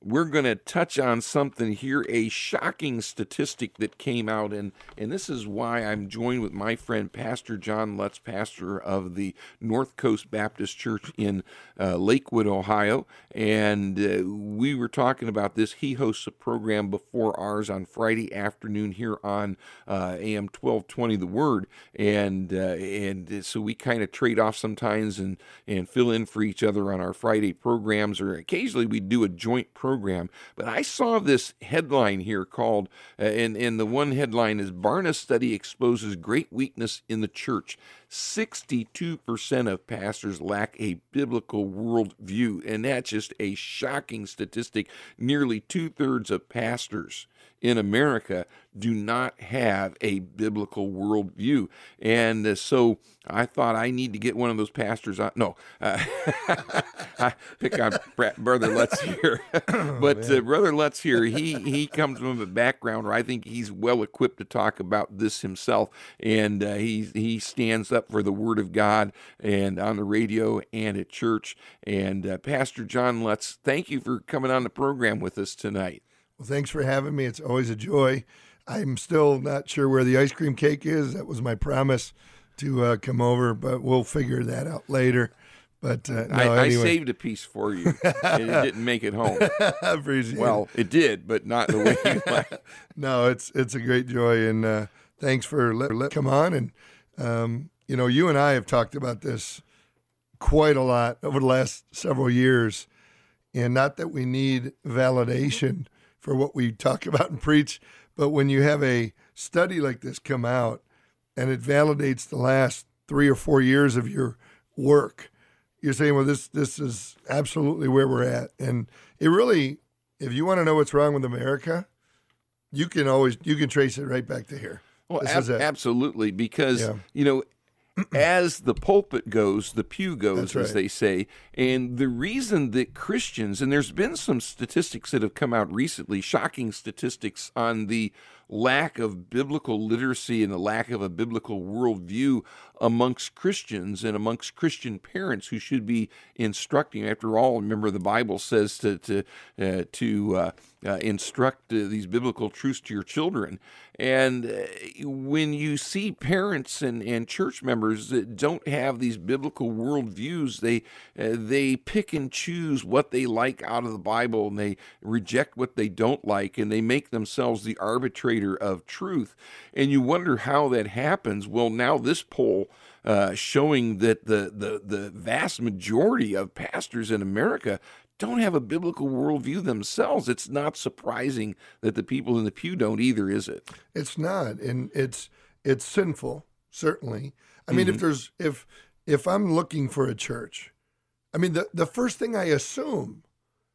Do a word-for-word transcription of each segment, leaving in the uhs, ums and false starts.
we're going to touch on something here, a shocking statistic that came out, and, and this is why I'm joined with my friend Pastor John Lutz, pastor of the North Coast Baptist Church in uh, Lakewood, Ohio, and uh, we were talking about this. He hosts a program before ours on Friday afternoon here on uh, A M twelve twenty, The Word, and uh, and so we kind of trade off sometimes and, and fill in for each other on our Friday programs, or occasionally we do a joint program. But I saw this headline here called, uh, and, and the one headline is, Barna Study Exposes Great Weakness in the Church. sixty-two percent of pastors lack a biblical worldview, and that's just a shocking statistic. Nearly two-thirds of pastors in America do not have a biblical worldview. And uh, so I thought I need to get one of those pastors on. No, uh, I pick on Brother Lutz here. but uh, Brother Lutz here, he, he comes from a background where I think he's well equipped to talk about this himself. And uh, he, he stands up for the Word of God and on the radio and at church. And uh, Pastor John Lutz, thank you for coming on the program with us tonight. Well, thanks for having me. It's always a joy. I'm still not sure where the ice cream cake is. That was my promise to uh, come over, but we'll figure that out later. But uh, no, I, anyway. I saved a piece for you. It didn't make it home. I appreciate well, it. it did, but not the way you like. No, it's it's a great joy, and uh, thanks for letting let, come on. And um, you know, you and I have talked about this quite a lot over the last several years, and not that we need validation for what we talk about and preach, but when you have a study like this come out and it validates the last three or four years of your work, you're saying, well, this this is absolutely where we're at. And it really, if you want to know what's wrong with America, you can always, you can trace it right back to here. Well, ab- absolutely, because, yeah. you know, as the pulpit goes, the pew goes, right. as they say. And the reason that Christians, and there's been some statistics that have come out recently, shocking statistics on the lack of biblical literacy and the lack of a biblical worldview amongst Christians and amongst Christian parents who should be instructing. After all, remember the Bible says to to uh, to uh, uh, instruct uh, these biblical truths to your children. And uh, when you see parents and, and church members that don't have these biblical worldviews, they uh, they pick and choose what they like out of the Bible, and they reject what they don't like, and they make themselves the arbitrator of truth. And you wonder how that happens. Well, now this poll uh, showing that the, the, the vast majority of pastors in America don't have a biblical worldview themselves. It's not surprising that the people in the pew don't either, is it? It's not, and it's it's sinful, certainly. I mean, Mm-hmm. if there's if if I'm looking for a church, I mean, the, the first thing I assume,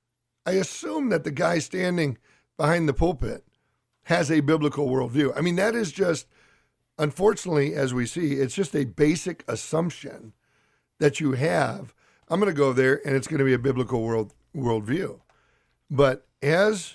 I assume that the guy standing behind the pulpit has a biblical worldview. I mean, that is just, unfortunately, as we see, it's just a basic assumption that you have. I'm going to go there, and it's going to be a biblical world worldview. But as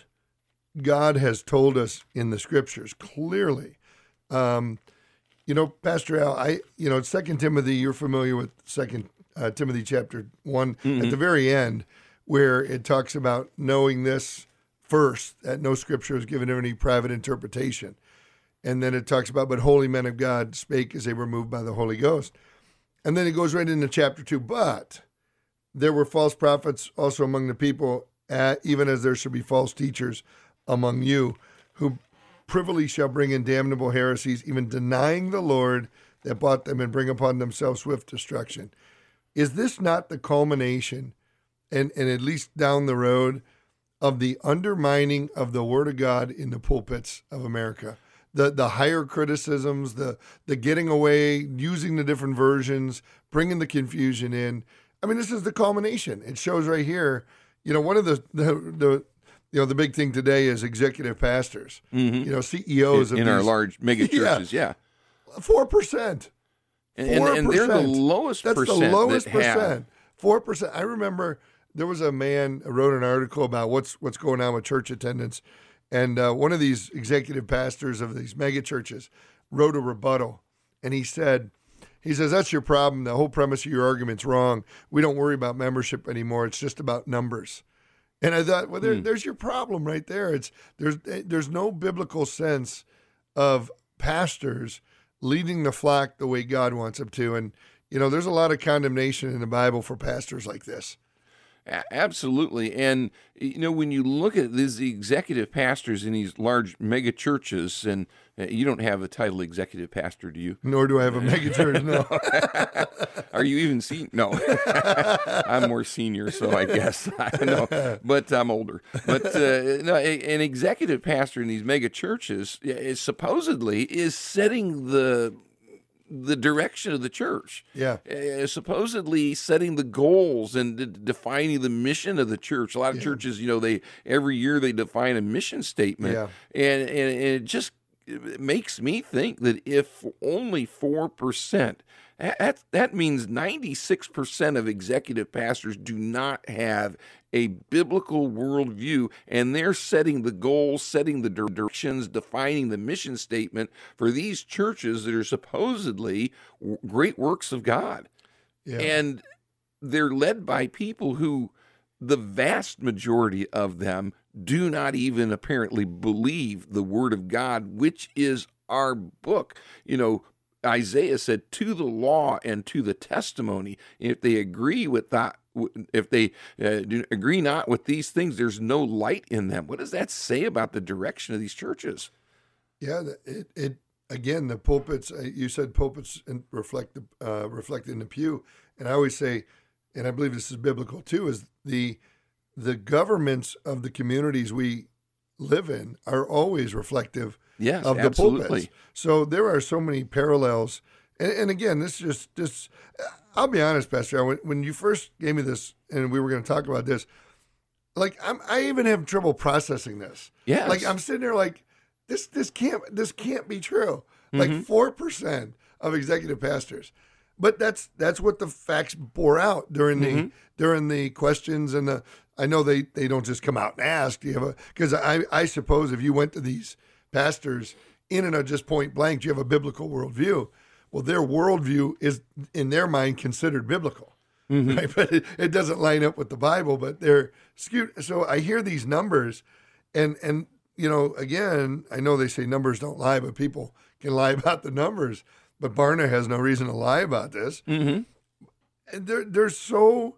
God has told us in the Scriptures clearly, um, you know, Pastor Al, I, you know, Second Timothy, you're familiar with Second uh, Timothy chapter one, mm-hmm. at the very end, where it talks about knowing this first, that no Scripture is given any private interpretation. And then it talks about, but holy men of God spake as they were moved by the Holy Ghost. And then it goes right into chapter two, but there were false prophets also among the people, uh, even as there shall be false teachers among you, who privily shall bring in damnable heresies, even denying the Lord that bought them, and bring upon themselves swift destruction. Is this not the culmination, and, and at least down the road, of the undermining of the Word of God in the pulpits of America? The the higher criticisms, the the getting away, using the different versions, bringing the confusion in. I mean, this is the culmination. It shows right here. You know, one of the the, the you know the big thing today is executive pastors. Mm-hmm. You know, C E Os in, of in these, our large mega churches. Yeah, four percent. And, and, and they're the lowest That's percent. That's the lowest that percent. Four percent. I remember there was a man who wrote an article about what's what's going on with church attendance, and uh, one of these executive pastors of these mega churches wrote a rebuttal, and he said, he says, that's your problem. The whole premise of your argument's wrong. We don't worry about membership anymore. It's just about numbers. And I thought, well, there, Hmm. there's your problem right there. It's there's there's no biblical sense of pastors leading the flock the way God wants them to. And you know, there's a lot of condemnation in the Bible for pastors like this. A- Absolutely. And, you know, when you look at these executive pastors in these large mega churches, and uh, you don't have a title executive pastor, do you? Nor do I have a megachurch. No. Are you even seen? No, I'm more senior, so I guess I don't know, but I'm older. But uh, no, a- an executive pastor in these mega churches is supposedly is setting the the direction of the church. Yeah. Uh, supposedly setting the goals and de- defining the mission of the church. A lot of Yeah. churches, you know, they every year they define a mission statement, Yeah. and, and and it just it makes me think that if only four percent, that that means ninety-six percent of executive pastors do not have a biblical worldview, and they're setting the goals, setting the directions, defining the mission statement for these churches that are supposedly w- great works of God. Yeah. And they're led by people who, the vast majority of them, do not even apparently believe the Word of God, which is our book. You know, Isaiah said, to the law and to the testimony. If they agree with that, if they uh, do agree not with these things, there's no light in them. What does that say about the direction of these churches? Yeah, the- it it again the pulpits. uh, You said pulpits and reflect the uh, reflect in the pew, and I always say, and I believe this is biblical too, is the the governments of the communities we live in are always reflective Yes, of the absolutely. pulpits. So there are so many parallels. And, and again, this just just I'll be honest, Pastor. When, when you first gave me this, and we were going to talk about this, like I'm, I even have trouble processing this. Yes. Like I'm sitting there, like this this can't this can't be true. Like Mm-hmm. four percent of executive pastors, but that's that's what the facts bore out during the Mm-hmm. during the questions and the. I know they, they don't just come out and ask. Do you have a because I I suppose if you went to these pastors in and out just point blank, do you have a biblical worldview? Well, their worldview is in their mind considered biblical, Mm-hmm. right? But it, it doesn't line up with the Bible. But they're skewed. So I hear these numbers, and and you know, again, I know they say numbers don't lie, but people can lie about the numbers. But Barna has no reason to lie about this. Mm-hmm. And they're they're so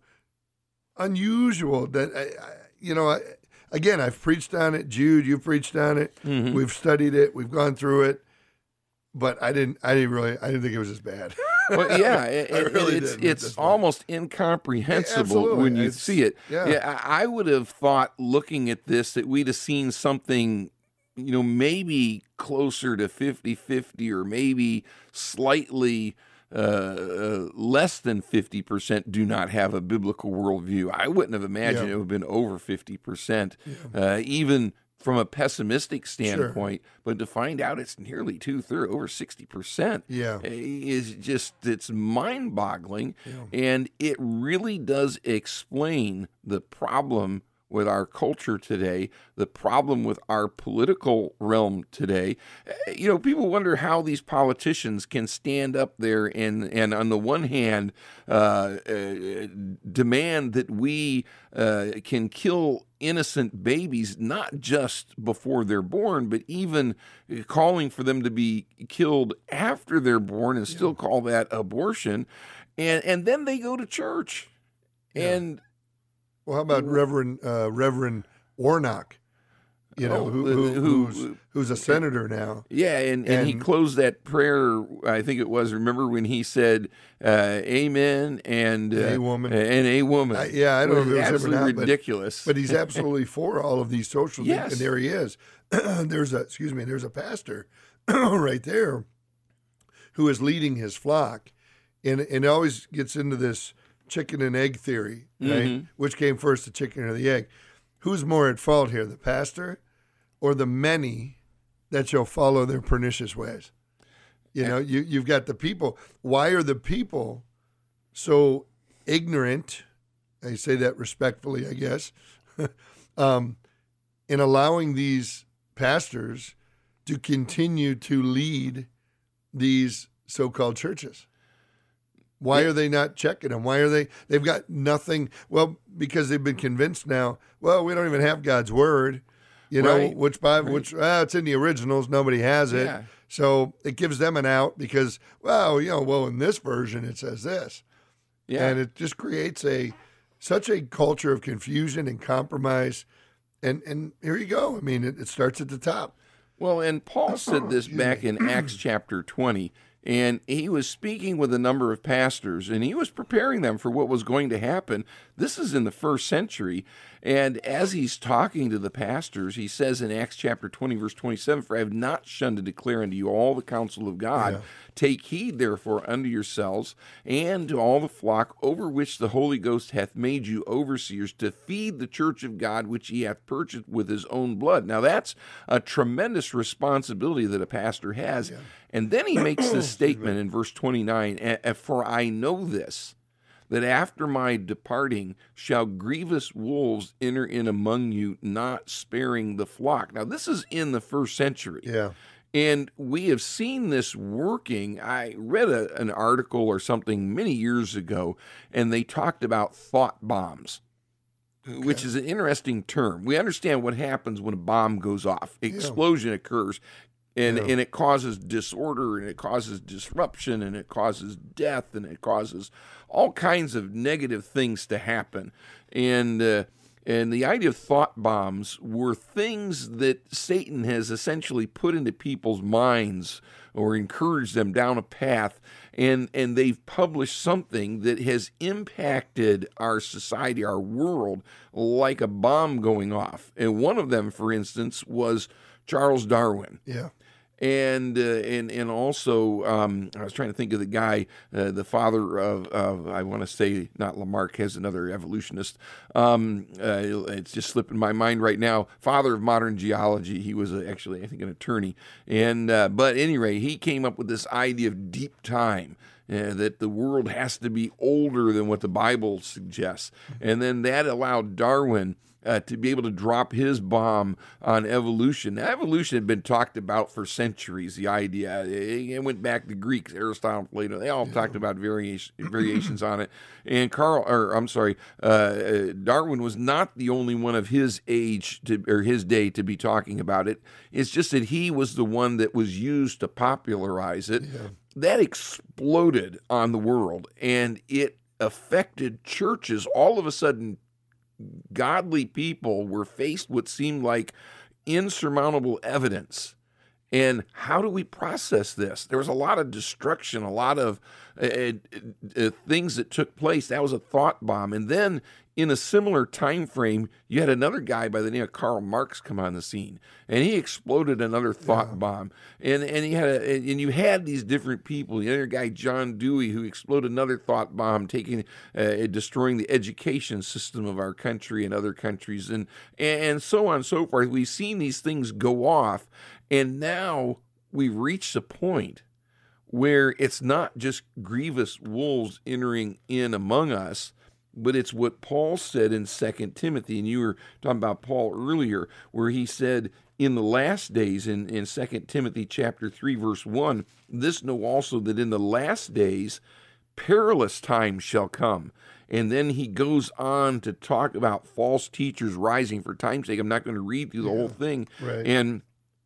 unusual that I, I, you know. I, again, I've preached on it. Jude, you've preached on it. Mhm. We've studied it. We've gone through it. But I didn't. I didn't really. I didn't think it was as bad. Well, yeah, it, I it- really it's didn't at it's this point. almost incomprehensible Absolutely. when you It's- see it. yeah. I, I would have thought, looking at this, that we'd have seen something, you know, maybe closer to fifty-fifty, or maybe slightly uh, uh, less than fifty percent do not have a biblical worldview. I wouldn't have imagined Yeah. it would have been over fifty percent, uh, even from a pessimistic standpoint. But to find out it's nearly two thirds, over sixty percent, Yeah. is just, it's mind boggling. And it really does explain the problem with our culture today, the problem with our political realm today. Uh, You know, people wonder how these politicians can stand up there and, and on the one hand, uh, uh, demand that we uh, can kill innocent babies, not just before they're born, but even calling for them to be killed after they're born, and still call that abortion. And, and then they go to church. And Well, how about Reverend uh, Reverend Warnock? You know, Oh, who, uh, who, who- who's who's a senator now. yeah, and, and, he And- closed that prayer, I think it was, remember when he said, uh, amen, and uh, A woman. and a woman. I- yeah, I don't know if it was him or absolutely not, but- ridiculous. But he's absolutely for all of these social things, Yes. and there he is. there's a excuse me. There's a pastor right there who is leading his flock, and and it always gets into this chicken and egg theory, right? Mhm. Which came first, the chicken or the egg? Who's more at fault here, the pastor or the many that shall follow their pernicious ways? You know, you you've got the people. Why are the people so ignorant? I say that respectfully, I guess. um, in allowing these pastors to continue to lead these so-called churches. Why Yeah. are they not checking them? Why are they? They've got nothing. Well, because they've been convinced now. Well, we don't even have God's word. You know, Right. which Bible? Right. Which ah, it's in the originals. Nobody has it. Yeah. So it gives them an out because, well, you know, well in this version it says this, Yeah. and it just creates a such a culture of confusion and compromise. And and here you go. I mean, it, it starts at the top. Well, and Paul said this back in Acts chapter twenty, and he was speaking with a number of pastors, and he was preparing them for what was going to happen. This is in the first century, and as he's talking to the pastors, he says in Acts chapter twenty, verse twenty-seven, "For I have not shunned to declare unto you all the counsel of God. Yeah. Take heed, therefore, unto yourselves and to all the flock over which the Holy Ghost hath made you overseers, to feed the church of God, which he hath purchased with his own blood." Now, that's a tremendous responsibility that a pastor has. Yeah. And then he makes this statement in verse twenty-nine, "And- and "For I know this, that after my departing shall grievous wolves enter in among you, not sparing the flock." Now, this is in the first century. Yeah. And we have seen this working. I read a, an article or something many years ago, and they talked about thought bombs, which is an interesting term. We understand what happens when a bomb goes off. Explosion occurs, and, Yeah. and it causes disorder, and it causes disruption, and it causes death, and it causes all kinds of negative things to happen. And uh, And the idea of thought bombs were things that Satan has essentially put into people's minds or encouraged them down a path, and, and they've published something that has impacted our society, our world, like a bomb going off. And one of them, for instance, was Charles Darwin. Yeah. And, uh, and and also, um, I was trying to think of the guy, uh, the father of, of I want to say, not Lamarck, has another evolutionist. Um, uh, it's just slipping my mind right now. Father of modern geology. He was a, actually, I think, an attorney. And uh, but anyway, he came up with this idea of deep time. Uh, that the world has to be older than what the Bible suggests. And then that allowed Darwin uh, to be able to drop his bomb on evolution. Now, evolution had been talked about for centuries, the idea. It, it went back to Greeks, Aristotle, Plato. They all talked about variation, variations on it. And Carl, or I'm sorry, uh, Darwin was not the only one of his age to, or his day to be talking about it. It's just that he was the one that was used to popularize it. Yeah. That exploded on the world, and it affected churches. All of a sudden, godly people were faced with what seemed like insurmountable evidence. And how do we process this? There was a lot of destruction, a lot of uh, uh, things that took place. That was a thought bomb. And then in a similar time frame, you had another guy by the name of Karl Marx come on the scene, and he exploded another thought Yeah. bomb. And and he had a, and you had these different people. The other guy, John Dewey, who exploded another thought bomb, taking uh, destroying the education system of our country and other countries, and and so on and so forth. We've seen these things go off, and now we've reached a point where it's not just grievous wolves entering in among us, but it's what Paul said in Second Timothy, and you were talking about Paul earlier, where he said in the last days, in, in Second Timothy chapter three, verse one, "This know also that in the last days perilous times shall come." And then he goes on to talk about false teachers rising. For time's sake, I'm not going to read through the whole thing. Right. And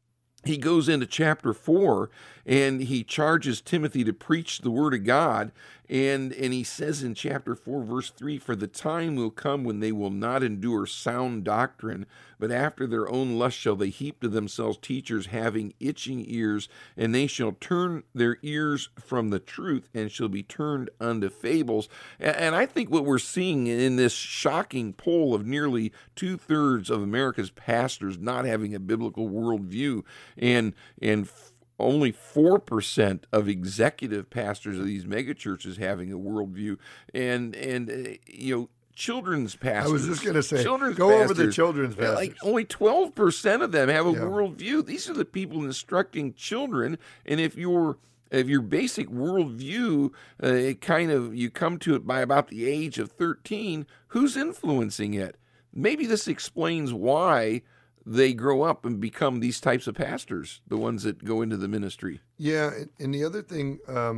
he goes into chapter four, and he charges Timothy to preach the word of God. And, and he says in chapter four, verse three, "For the time will come when they will not endure sound doctrine, but after their own lust shall they heap to themselves teachers having itching ears, and they shall turn their ears from the truth and shall be turned unto fables." And, and I think what we're seeing in this shocking poll of nearly two-thirds of America's pastors not having a biblical worldview, and and only four percent of executive pastors of these megachurches having a worldview, and and uh, you know, children's pastors. I was just going to say, children's go over the pastors, children's yeah, pastors. like only twelve percent of them have a Yeah. worldview. These are the people instructing children, and if your if your basic worldview, uh, it kind of you come to it by about the age of thirteen, who's influencing it? Maybe this explains why they grow up and become these types of pastors, the ones that go into the ministry. Yeah, and- and the other thing, um,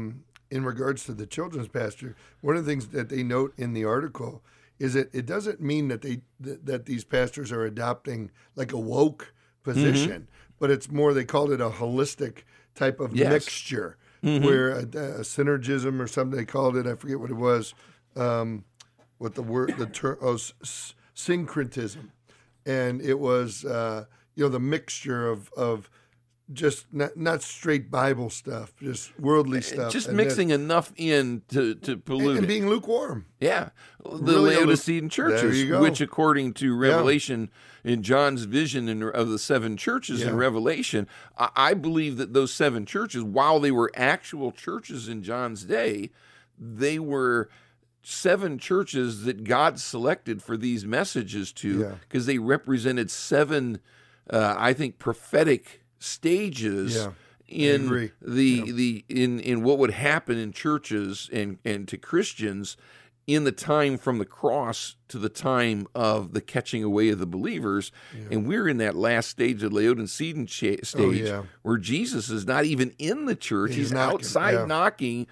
in regards to the children's pastor, one of the things that they note in the article is that it doesn't mean that they that, that these pastors are adopting like a woke position, mm-hmm. but it's more, they called it a holistic type of yes. mixture, mm-hmm. where a, a synergism or something they called it. I forget what it was. Um, what the word the term oh, s- syncretism, and it was uh, you know the mixture of of. Just not not straight Bible stuff, just worldly stuff. Just and mixing then, enough in to, to pollute and, and it. being lukewarm. Yeah. The Really Laodicean churches, which according to Revelation, yeah. in John's vision in, of the seven churches yeah. in Revelation, I, I believe that those seven churches, while they were actual churches in John's day, they were seven churches that God selected for these messages to, because yeah. they represented seven, uh, I think, prophetic stages yeah, in the yeah. the in in what would happen in churches and and to Christians in the time from the cross to the time of the catching away of the believers. Yeah. And we're in that last stage of Laodicean stage oh, yeah. where Jesus is not even in the church. He's, He's knocking. outside yeah. knocking,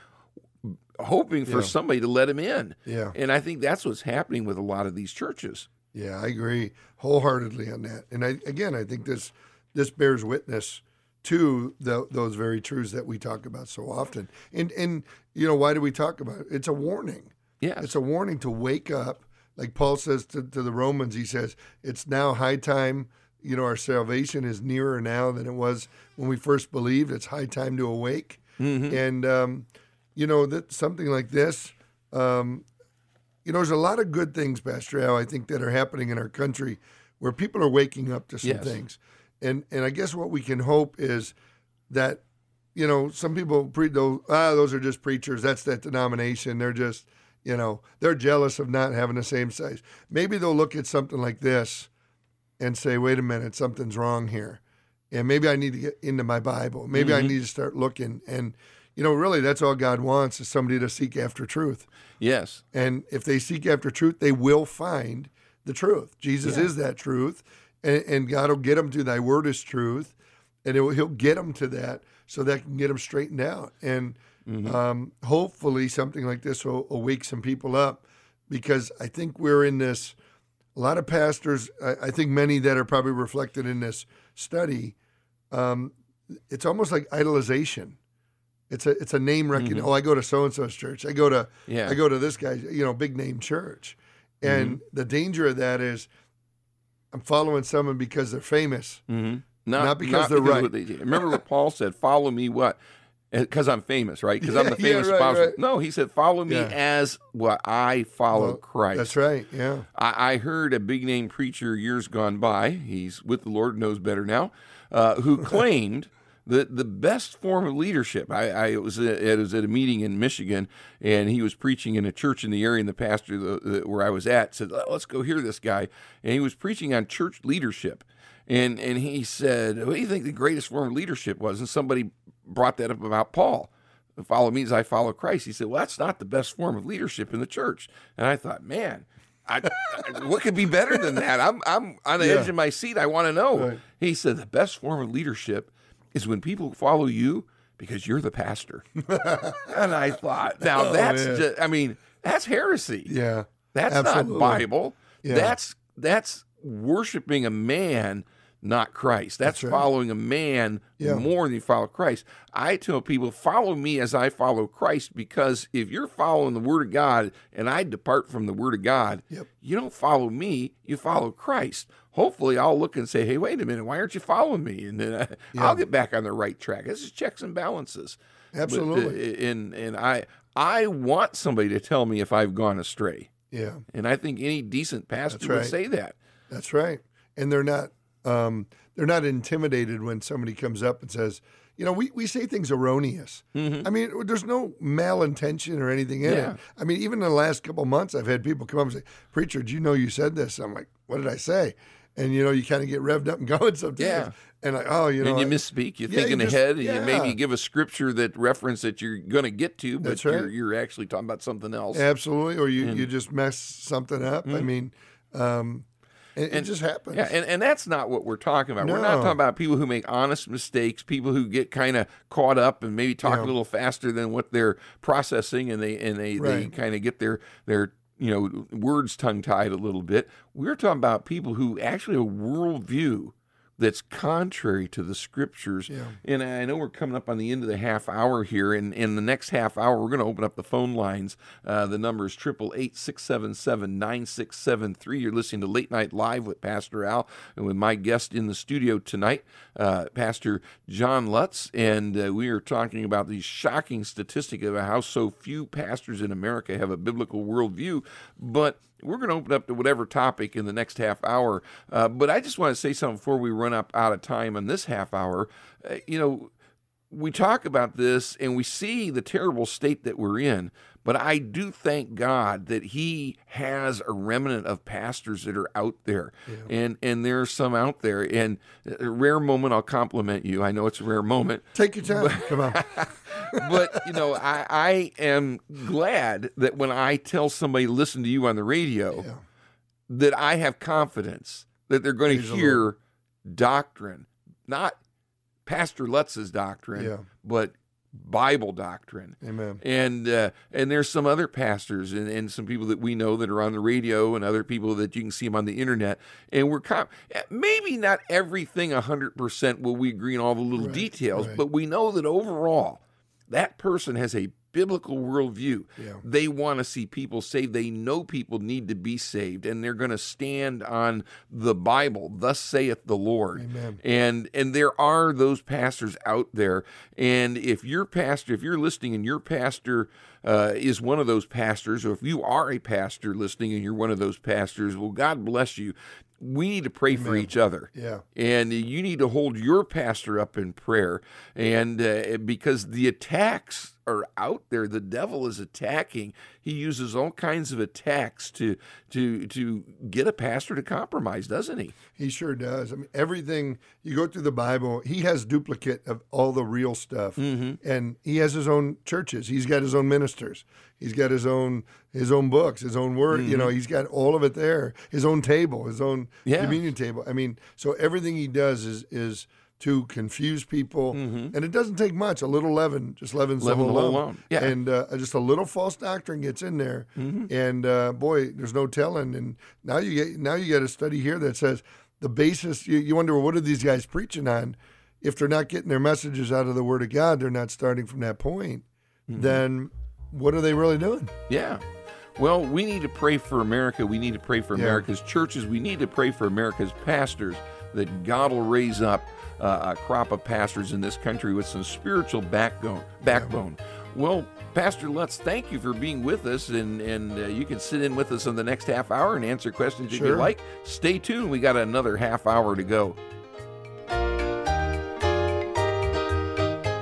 hoping for yeah. somebody to let him in. Yeah. And I think that's what's happening with a lot of these churches. Yeah, I agree wholeheartedly on that. And I again, I think this This bears witness to the, those very truths that we talk about so often. And, and you know, why do we talk about it? It's a warning. Yeah, It's a warning to wake up. Like Paul says to, to the Romans, he says, it's now high time. You know, our salvation is nearer now than it was when we first believed. It's high time to awake. Mm-hmm. And, um, you know, that something like this, um, you know, there's a lot of good things, Pastor Al, I think, that are happening in our country where people are waking up to some yes. things. And and I guess what we can hope is that, you know, some people, pre- those, ah, those are just preachers. That's that denomination. They're just, you know, they're jealous of not having the same size. Maybe they'll look at something like this and say, wait a minute, something's wrong here. And maybe I need to get into my Bible. Maybe mm-hmm. I need to start looking. And, you know, really that's all God wants is somebody to seek after truth. Yes. And if they seek after truth, they will find the truth. Jesus yeah. is that truth. And, and God will get them to thy word is truth, and it will, he'll get them to that so that can get them straightened out. And mm-hmm. um, hopefully something like this will, will wake some people up, because I think we're in this, a lot of pastors, I, I think many that are probably reflected in this study, um, it's almost like idolization. It's a it's a name recognition. Mm-hmm. Oh, I go to so-and-so's church. I go to yeah. I go to this guy's, you know, big name church. And mm-hmm. the danger of that is, I'm following someone because they're famous, mm-hmm. not, not because not they're because right. What they do. Remember what Paul said, follow me what? Because I'm famous, right? Because yeah, I'm the famous yeah, right, apostle. right. No, he said, follow me yeah. as what I follow well, Christ. That's right, yeah. I, I heard a big name preacher years gone by, he's with the Lord, knows better now, uh, who claimed that the best form of leadership, I, I was, at, I was at a meeting in Michigan, and he was preaching in a church in the area, and the pastor the, the, where I was at said, let's go hear this guy. And he was preaching on church leadership. And, and he said, what do you think the greatest form of leadership was? And somebody brought that up about Paul. Follow me as I follow Christ. He said, well, that's not the best form of leadership in the church. And I thought, man, I, what could be better than that? I'm I'm on the yeah. edge of my seat. I want to know. Right. He said, the best form of leadership is when people follow you because you're the pastor. And I thought, now oh, that's man. just, I mean, that's heresy. Yeah. That's absolutely. Not Bible. Yeah. That's that's worshiping a man, not Christ. That's, That's right. following a man yeah. more than you follow Christ. I tell people, follow me as I follow Christ, because if you're following the Word of God and I depart from the Word of God, yep. you don't follow me, you follow Christ. Hopefully I'll look and say, hey, wait a minute, why aren't you following me? And then I, yeah. I'll get back on the right track. This is checks and balances. Absolutely. But, uh, and and I I want somebody to tell me if I've gone astray. Yeah. And I think any decent pastor That's would right. say that. That's right. And they're not um, they're not intimidated when somebody comes up and says, you know, we, we say things erroneous. Mm-hmm. I mean, there's no malintention or anything in yeah. it. I mean, even in the last couple of months, I've had people come up and say, preacher, did you know you said this? I'm like, what did I say? And, you know, you kind of get revved up and going sometimes. Yeah. And like, oh, you know. And you I, misspeak. You're yeah, thinking you just, ahead, and yeah. you maybe give a scripture that reference that you're going to get to, but right. you're, you're actually talking about something else. Absolutely. Or you, and, you just mess something up. Mm-hmm. I mean, um, It, it just happens. Yeah, and, and that's not what we're talking about. No. We're not talking about people who make honest mistakes, people who get kind of caught up and maybe talk Yeah. a little faster than what they're processing, and they and they, they Right. kind of get their their you know words tongue tied a little bit. We're talking about people who actually have a worldview that's contrary to the scriptures. Yeah. And I know we're coming up on the end of the half hour here. And in the next half hour, we're going to open up the phone lines. Uh, the number is eight eight eight, six seven seven, nine six seven three. You're listening to Late Night Live with Pastor Al and with my guest in the studio tonight, uh, Pastor John Lutz. And uh, we are talking about the shocking statistic of how so few pastors in America have a biblical worldview. But we're going to open up to whatever topic in the next half hour. Uh, but I just want to say something before we run up out of time on this half hour. Uh, you know, we talk about this and we see the terrible state that we're in, but I do thank God that he has a remnant of pastors that are out there. Yeah. And and there's some out there. And a rare moment, I'll compliment you. I know it's a rare moment. Take your time. Come on. But, you know, I, I am glad that when I tell somebody, listen to you on the radio, Yeah. that I have confidence that they're going to Praise the hear doctrine, not Pastor Lutz's doctrine, Yeah. but Bible doctrine. Amen. And uh, and there's some other pastors and, and some people that we know that are on the radio and other people that you can see them on the internet. And we're com- maybe not everything one hundred percent will we agree on all the little Right, details, right. but we know that overall that person has a biblical worldview. Yeah. They want to see people saved. They know people need to be saved, and they're going to stand on the Bible. Thus saith the Lord. Amen. And and there are those pastors out there. And if your pastor, if you're listening and your pastor uh, is one of those pastors, or if you are a pastor listening and you're one of those pastors, well, God bless you. We need to pray for Amen. each other. Yeah. And you need to hold your pastor up in prayer. And uh, because the attacks are out there, the devil is attacking. He uses all kinds of attacks to to to get a pastor to compromise, doesn't he? He sure does. I mean, everything you go through the Bible, he has duplicate of all the real stuff, Mm-hmm. and he has his own churches. He's got his own ministers. He's got his own his own books, his own word. You know, he's got all of it there. His own table, his own Yeah. communion table. I mean, so everything he does is is to confuse people, and it doesn't take much. A little leaven just leavens Leaven the the whole whole lump. lump. Yeah. And uh, just a little false doctrine gets in there, and uh, boy, there's no telling. And now you get now you get a study here that says the basis. You, you wonder, well, what are these guys preaching on? If they're not getting their messages out of the Word of God, they're not starting from that point. Then what are they really doing? Yeah. Well, we need to pray for America. We need to pray for Yeah. America's churches. We need to pray for America's pastors, that God will raise up uh, a crop of pastors in this country with some spiritual backbone. backbone. Well, Pastor Lutz, thank you for being with us, and, and uh, you can sit in with us in the next half hour and answer questions if you Sure. like. Stay tuned. We got another half hour to go.